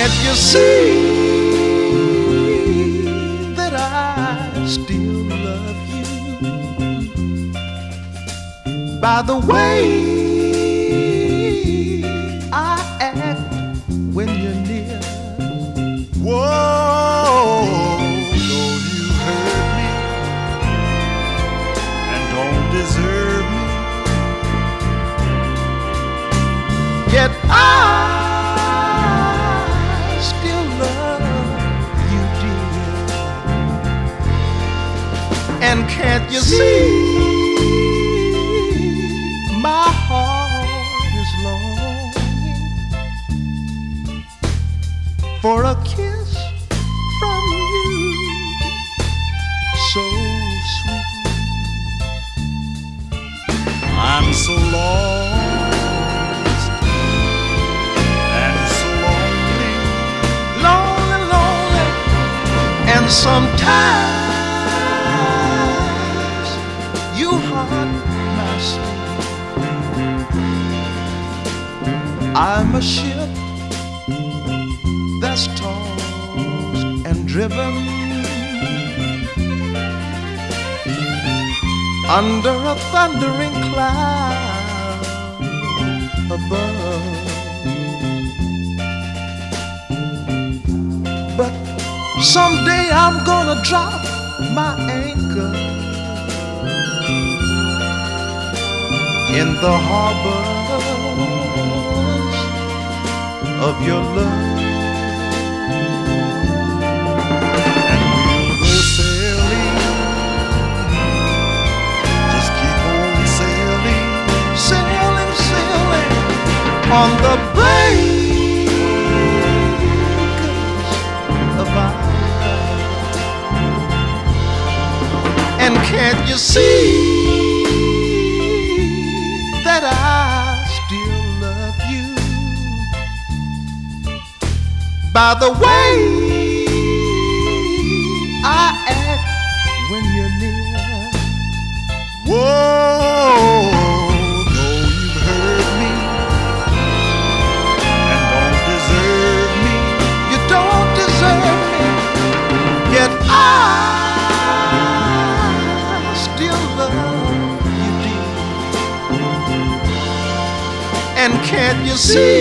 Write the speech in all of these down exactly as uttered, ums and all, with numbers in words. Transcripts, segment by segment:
can't you see that I still love you? By the way I act when you're near. Whoa, though you hurt me and don't deserve me, yet I still love you, dear. And can't you see my heart is longing for a kiss from you, so sweet. I'm so lost and so lonely, lonely, lonely, and sometimes you haunt my sleep. I'm a ship that's tossed and driven under a thundering cloud above. But someday I'm gonna drop my anchor in the harbors of your love. On the breakers of our love. And can't you see that I still love you? By the way I act when you're near. Whoa, yet I still love you, dear. And can't you see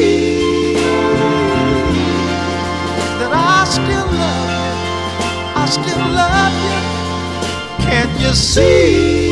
that I still love you? I still love you. Can't you see?